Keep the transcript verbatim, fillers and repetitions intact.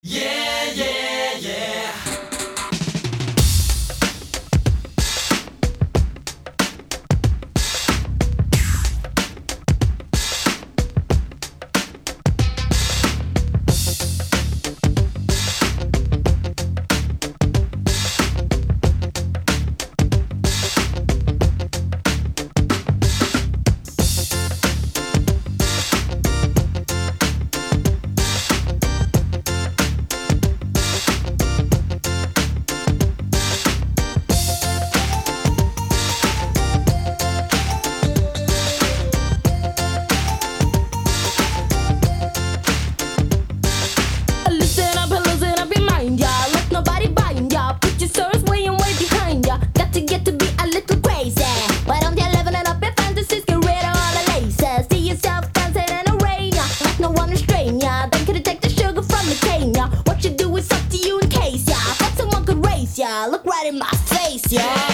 Yeah, yeah, yeah. Listen up and loosen up your mind, yeah. Let nobody bind ya. Put your souls way and way behind ya. Got to get to be a little crazy. Why don't you level it up your fantasies? Get rid of all the laces. See yourself dancing in a rain, yeah. Like no one restrain ya. Then could take the sugar from the cane, yeah. What you do is up to you in case, yeah. But someone could race ya. Look right in my face, yeah.